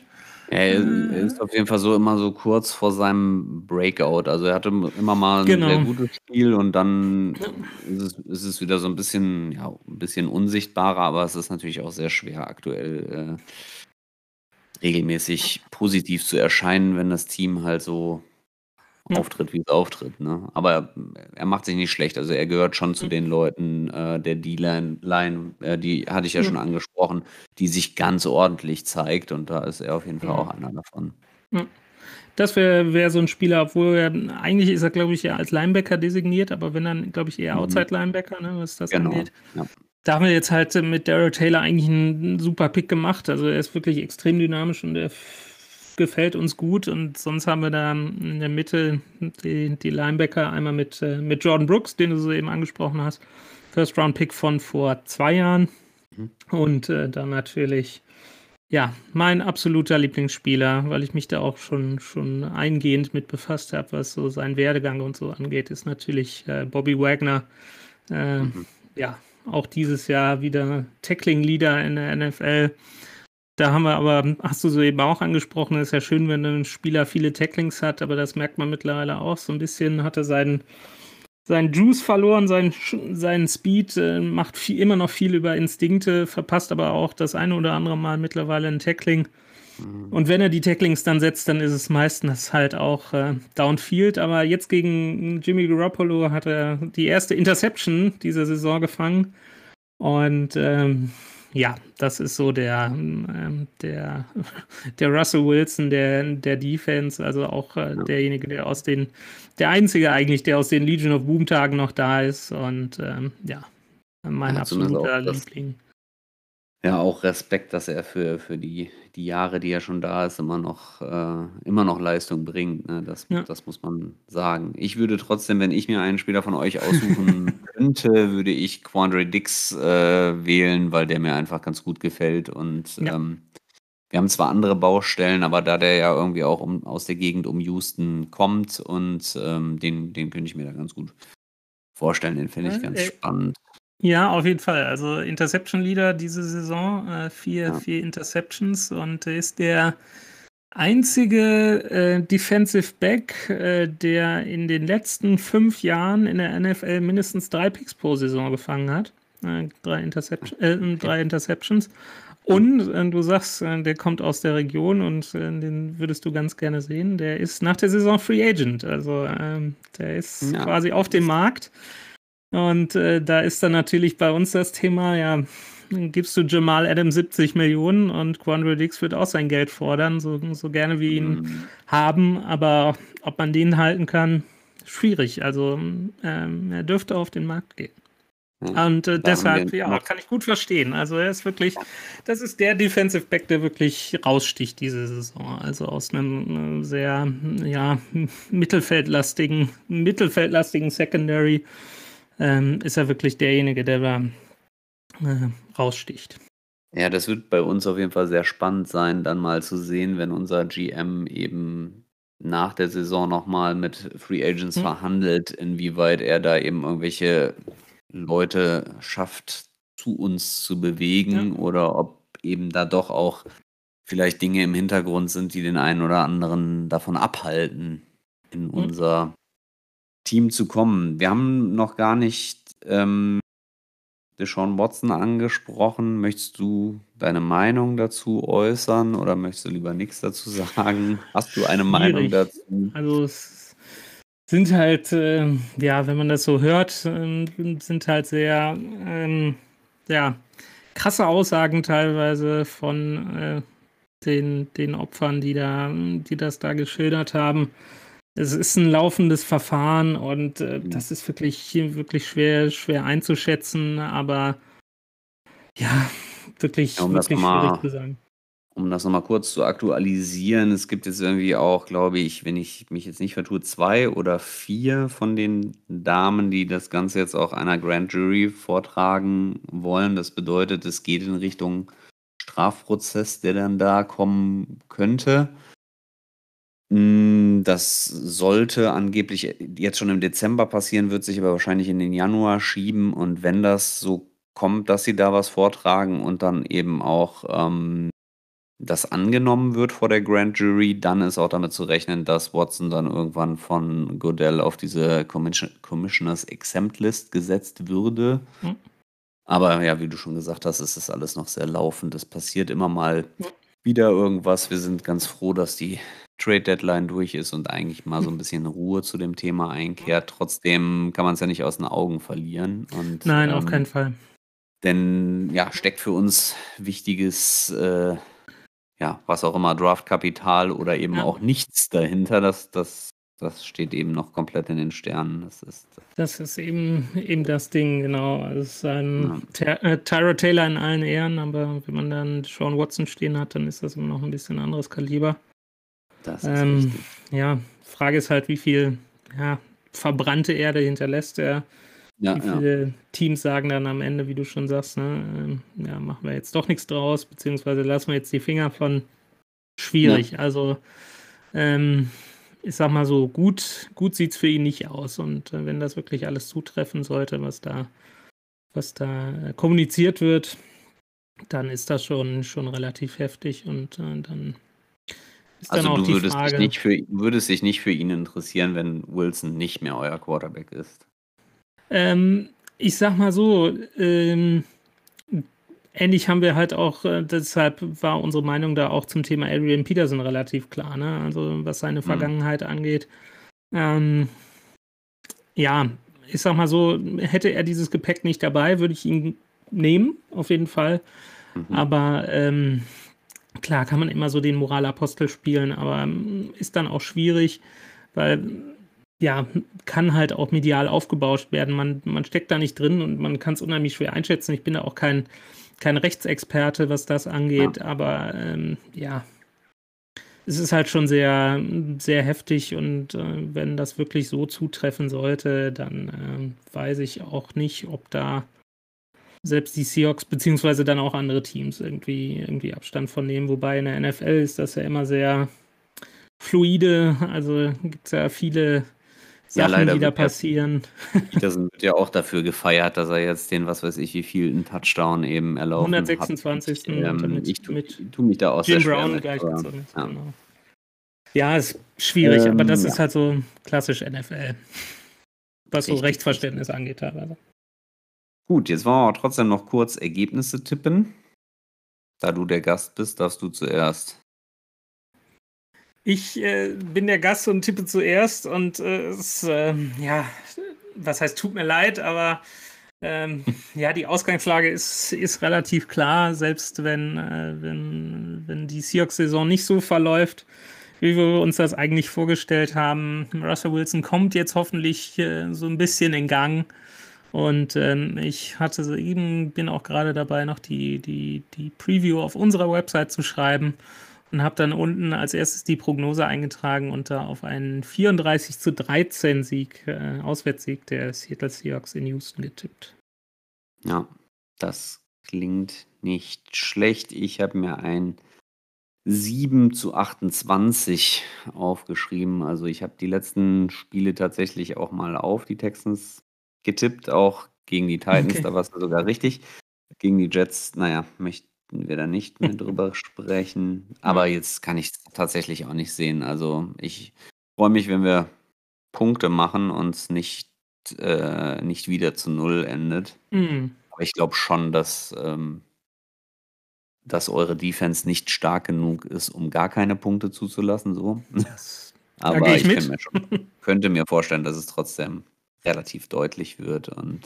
Er ist auf jeden Fall so immer so kurz vor seinem Breakout. Also er hatte immer mal ein sehr Genau. gutes Spiel und dann ist es wieder so ein bisschen, ja, ein bisschen unsichtbarer, aber es ist natürlich auch sehr schwer aktuell regelmäßig positiv zu erscheinen, wenn das Team halt so Ja. auftritt, wie es auftritt. Ne? Aber er macht sich nicht schlecht. Also er gehört schon zu den Leuten der D-Line, die hatte ich ja schon angesprochen, die sich ganz ordentlich zeigt und da ist er auf jeden Fall auch einer davon. Ja. Das wäre so ein Spieler, obwohl eigentlich ist er, glaube ich, ja als Linebacker designiert, aber wenn dann, glaube ich, eher Outside-Linebacker, ne, was das Genau. angeht. Ja. Da haben wir jetzt halt mit Darrell Taylor eigentlich einen super Pick gemacht. Also er ist wirklich extrem dynamisch und er gefällt uns gut. Und sonst haben wir da in der Mitte die Linebacker einmal mit Jordan Brooks, den du so eben angesprochen hast. First-Round-Pick von vor 2 Jahren. Und dann natürlich, ja, mein absoluter Lieblingsspieler, weil ich mich da auch schon eingehend mit befasst habe, was so seinen Werdegang und so angeht, ist natürlich Bobby Wagner. Ja, auch dieses Jahr wieder Tackling-Leader in der NFL. Da haben wir aber, hast du so eben auch angesprochen, ist ja schön, wenn ein Spieler viele Tacklings hat, aber das merkt man mittlerweile auch so ein bisschen, hatte seinen Juice verloren, seinen Speed, macht immer noch viel über Instinkte, verpasst aber auch das eine oder andere Mal mittlerweile ein Tackling. Und wenn er die Tacklings dann setzt, dann ist es meistens halt auch Downfield. Aber jetzt gegen Jimmy Garoppolo hat er die erste Interception dieser Saison gefangen. Und ja, das ist so der Russell Wilson der Defense, also auch derjenige, der Einzige eigentlich, der aus den Legion of Boom Tagen noch da ist. Und ja, mein absoluter Liebling. Ja, auch Respekt, dass er für die Jahre, die er schon da ist, immer noch Leistung bringt. Ne? Das muss man sagen. Ich würde trotzdem, wenn ich mir einen Spieler von euch aussuchen könnte, würde ich Quandre Diggs wählen, weil der mir einfach ganz gut gefällt. Und wir haben zwar andere Baustellen, aber da der ja irgendwie auch aus der Gegend um Houston kommt und den könnte ich mir da ganz gut vorstellen. Den finde ich ganz spannend. Ja, auf jeden Fall. Also Interception Leader diese Saison, 4 Interceptions und ist der einzige Defensive Back, der in den letzten 5 Jahren in der NFL mindestens 3 Picks pro Saison gefangen hat. 3 Interceptions. Und du sagst, der kommt aus der Region und den würdest du ganz gerne sehen. Der ist nach der Saison Free Agent. Also der ist quasi auf dem Markt. Und da ist dann natürlich bei uns das Thema, ja, dann gibst du Jamal Adams 70 Millionen und Quandre Diggs wird auch sein Geld fordern, so gerne wir ihn haben. Aber ob man den halten kann, schwierig. Also er dürfte auf den Markt gehen. Und deshalb, ja, kann ich gut verstehen. Also er ist wirklich, das ist der Defensive Back, der wirklich raussticht diese Saison. Also aus einem sehr, ja, mittelfeldlastigen Secondary ist er wirklich derjenige, der da raussticht. Ja, das wird bei uns auf jeden Fall sehr spannend sein, dann mal zu sehen, wenn unser GM eben nach der Saison nochmal mit Free Agents verhandelt, inwieweit er da eben irgendwelche Leute schafft, zu uns zu bewegen oder ob eben da doch auch vielleicht Dinge im Hintergrund sind, die den einen oder anderen davon abhalten, in unser Team zu kommen. Wir haben noch gar nicht Deshaun Watson angesprochen. Möchtest du deine Meinung dazu äußern oder möchtest du lieber nichts dazu sagen? Hast du eine Meinung dazu? Also es sind halt, ja, wenn man das so hört, sind halt sehr ja, krasse Aussagen teilweise von den Opfern, die das da geschildert haben. Es ist ein laufendes Verfahren und das ist wirklich schwer einzuschätzen, aber ja, wirklich schwierig zu sagen. Um das nochmal kurz zu aktualisieren, es gibt jetzt irgendwie auch, glaube ich, wenn ich mich jetzt nicht vertue, 2 oder 4 von den Damen, die das Ganze jetzt auch einer Grand Jury vortragen wollen. Das bedeutet, es geht in Richtung Strafprozess, der dann da kommen könnte. Das sollte angeblich jetzt schon im Dezember passieren, wird sich aber wahrscheinlich in den Januar schieben. Und wenn das so kommt, dass sie da was vortragen und dann eben auch das angenommen wird vor der Grand Jury, dann ist auch damit zu rechnen, dass Watson dann irgendwann von Goodell auf diese Commissioners Exempt List gesetzt würde. Hm. Aber ja, wie du schon gesagt hast, ist das alles noch sehr laufend. Es passiert immer mal wieder irgendwas. Wir sind ganz froh, dass die Trade Deadline durch ist und eigentlich mal so ein bisschen Ruhe zu dem Thema einkehrt. Trotzdem kann man es ja nicht aus den Augen verlieren. Und, Nein, auf keinen Fall. Denn ja, steckt für uns wichtiges, was auch immer, Draftkapital oder eben Ja. auch nichts dahinter. Das steht eben noch komplett in den Sternen. Das ist eben das Ding, genau. Also es ist ein Tyrod Taylor in allen Ehren, aber wenn man dann Sean Watson stehen hat, dann ist das immer noch ein bisschen anderes Kaliber. Das ist richtig. Ja, Frage ist halt, wie viel verbrannte Erde hinterlässt er. Ja, Wie viele Teams sagen dann am Ende, wie du schon sagst, ne, machen wir jetzt doch nichts draus, beziehungsweise lassen wir jetzt die Finger von. Schwierig. Also, ich sag mal so, gut sieht es für ihn nicht aus. Und wenn das wirklich alles zutreffen sollte, was da kommuniziert wird, dann ist das schon relativ heftig. Und dann ist dann auch die Frage. Würdest dich nicht für ihn interessieren, wenn Wilson nicht mehr euer Quarterback ist? Ich sag mal so, ähnlich haben wir halt auch, deshalb war unsere Meinung da auch zum Thema Adrian Peterson relativ klar, ne? Also was seine Vergangenheit angeht. Ich sag mal so, hätte er dieses Gepäck nicht dabei, würde ich ihn nehmen, auf jeden Fall. Aber klar kann man immer so den Moralapostel spielen, aber ist dann auch schwierig, weil kann halt auch medial aufgebaut werden. Man steckt da nicht drin und man kann es unheimlich schwer einschätzen. Ich bin da auch kein Rechtsexperte, was das angeht, aber es ist halt schon sehr, sehr heftig und wenn das wirklich so zutreffen sollte, dann weiß ich auch nicht, ob da selbst die Seahawks beziehungsweise dann auch andere Teams irgendwie Abstand von nehmen. Wobei in der NFL ist das ja immer sehr fluide, also gibt es ja viele Sachen, die da passieren. Peterson wird ja auch dafür gefeiert, dass er jetzt den, was weiß ich, wie viel einen Touchdown eben erlaufen 126. hat. Ich tue mich da auch Jim sehr schwer Brown mit. gleichgezogen. Genau. Ja, ist schwierig, aber das ist halt so klassisch NFL. Was so Rechtsverständnis angeht teilweise. Gut, jetzt wollen wir aber trotzdem noch kurz Ergebnisse tippen. Da du der Gast bist, darfst du zuerst. Ich bin der Gast und tippe zuerst und was heißt, tut mir leid, aber die Ausgangslage ist relativ klar, selbst wenn die Seahawks-Saison nicht so verläuft, wie wir uns das eigentlich vorgestellt haben. Russell Wilson kommt jetzt hoffentlich so ein bisschen in Gang und ich bin auch gerade dabei, noch die Preview auf unserer Website zu schreiben. Und habe dann unten als erstes die Prognose eingetragen und da auf einen 34-13 Sieg, Auswärtssieg der Seattle Seahawks in Houston getippt. Ja, das klingt nicht schlecht. Ich habe mir ein 7-28 aufgeschrieben. Also ich habe die letzten Spiele tatsächlich auch mal auf die Texans getippt, auch gegen die Titans, da war es sogar richtig. Gegen die Jets, möchten wir da nicht mehr drüber sprechen. Aber jetzt kann ich es tatsächlich auch nicht sehen. Also ich freue mich, wenn wir Punkte machen und es nicht wieder zu 0 endet. Aber ich glaube schon, dass eure Defense nicht stark genug ist, um gar keine Punkte zuzulassen. So. Aber ich könnte mir vorstellen, dass es trotzdem relativ deutlich wird. Und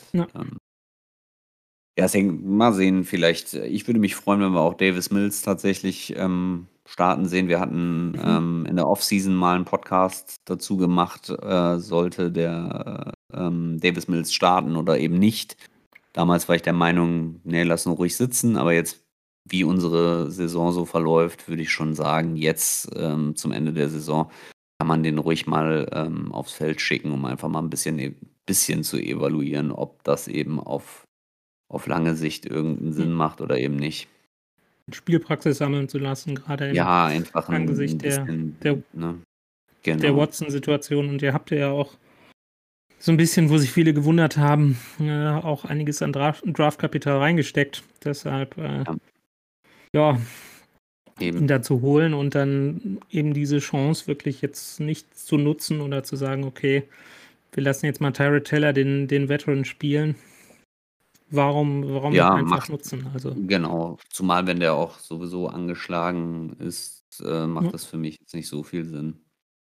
mal sehen, vielleicht. Ich würde mich freuen, wenn wir auch Davis Mills tatsächlich starten sehen. Wir hatten in der Offseason mal einen Podcast dazu gemacht, sollte der Davis Mills starten oder eben nicht. Damals war ich der Meinung, lass ihn ruhig sitzen, aber jetzt, wie unsere Saison so verläuft, würde ich schon sagen, jetzt zum Ende der Saison kann man den ruhig mal aufs Feld schicken, um einfach mal ein bisschen zu evaluieren, ob das eben auf lange Sicht irgendeinen Sinn macht oder eben nicht. Spielpraxis sammeln zu lassen, gerade einfach angesichts der Watson-Situation. Und ihr habt ja auch so ein bisschen, wo sich viele gewundert haben, auch einiges an Draftkapital reingesteckt. Deshalb, ihn da zu holen und dann eben diese Chance wirklich jetzt nicht zu nutzen oder zu sagen, okay, wir lassen jetzt mal Tyrod Taylor den Veteran spielen. Warum nicht einfach nutzen? Also, Genau, zumal wenn der auch sowieso angeschlagen ist, macht das für mich jetzt nicht so viel Sinn.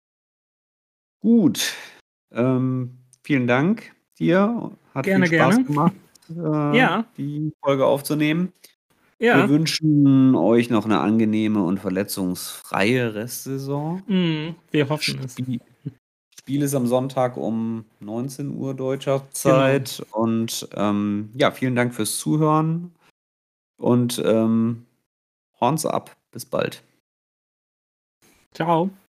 Gut, vielen Dank dir. Hat viel Gerne, Spaß gemacht, Ja. die Folge aufzunehmen. Wir Ja, wünschen euch noch eine angenehme und verletzungsfreie Restsaison. wir hoffen es. Spiel ist am Sonntag um 19 Uhr deutscher Zeit. Und ja, vielen Dank fürs Zuhören und Horns ab. Bis bald. Ciao.